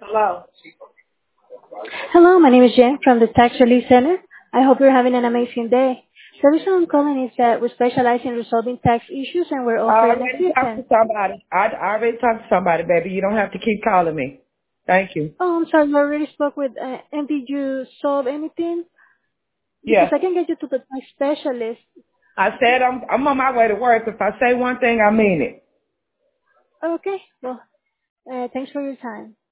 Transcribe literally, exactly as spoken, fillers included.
Hello. Hello, my name is Jen from the Tax Relief Center. I hope you're having an amazing day. The reason I'm calling is that we specialize in resolving tax issues and we're I offering already talked to assistance. somebody. I, I already talked to somebody, baby. You don't have to keep calling me. Thank you. Oh, I'm sorry, you already spoke with, uh, and did you solve anything? Because Yeah. I can get you to the tax specialist. I said I'm I'm on my way to work. If I say one thing, I mean it. Okay, well, uh, thanks for your time.